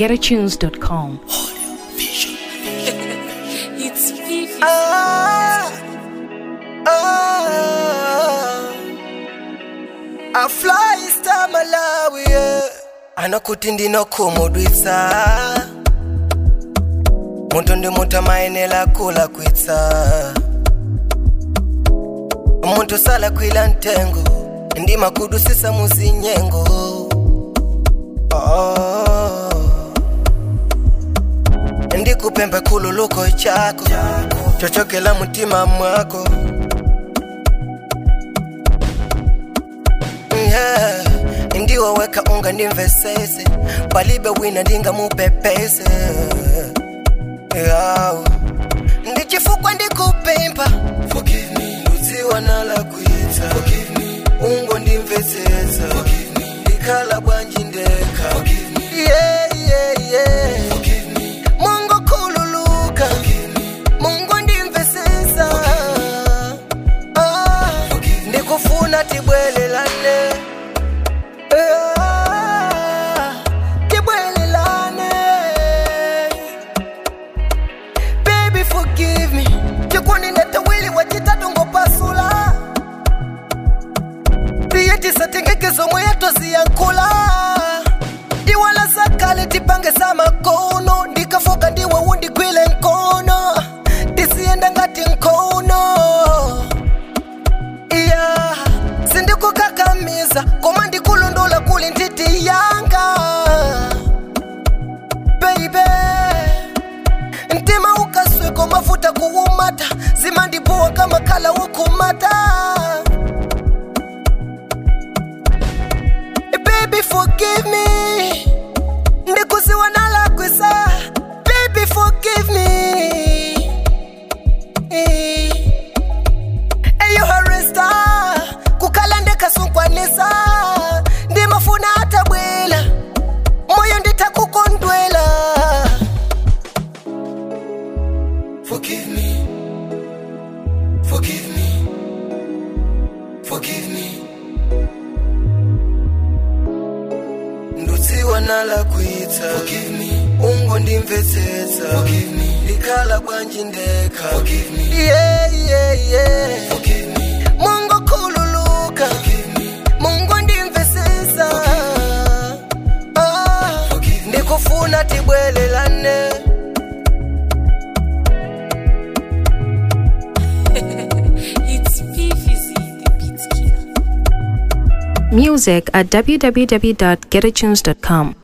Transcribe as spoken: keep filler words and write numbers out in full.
get a tunes dot com. It's Fifi. Ah, ah, I fly star Malawi, yeah. Anokutindi no kumudwitsa muntu ndi muta maenela kula kwitsa muntu sala kwila ntengo ndi makudu sisa muzinyengo. Oh, ndi kupembe kululuko chako chochokela mutima mwako. Yeah, ndiwo weka unga ndimvesese palibe wina ndinga mupepese. Yeah, ndichifukwa ndikupempa forgive me luziwa nala kuita forgive me ungo ndimvesesa forgive me ndikhala bwanji ndeka forgive me yeah yeah yeah forgive me mungu kululuka forgive me mungu ndimvesesa ah ndikufuna tibwelelane ah tibwelelane baby forgive me chikuni netawili wachitatu ngopasula Tiyeti satengekezo mweto ziyankula Iwala sakale tipange sama kono Ndikafoka ndiwa wundi kwile nkono Tisienda ngati nkono Iya Sindiku kakamiza Komandi kulundola kuli ntiti yanga Baby Ntima ukasweko mafuta kuumata Zimandi buwa kama kala ukumata Baby forgive me Ndikuziwa nala kwisa Baby forgive me Eyo haresta Kukala ndeka sunkwanisa Ndimafuna hata bwela Moyo ndita kukondwela Forgive me Forgive me Forgive me Ndutsiwa nala kuita forgive me ungo ndimvetsetsa forgive me likhala bwanji ndeka forgive me yeah yeah yeah forgive me mungu kululuka forgive me mungu ndimvetsetsa ah ndikufuna tibwelelane. It's Fifi, the beat killer. Music at w w w dot get a tunes dot com.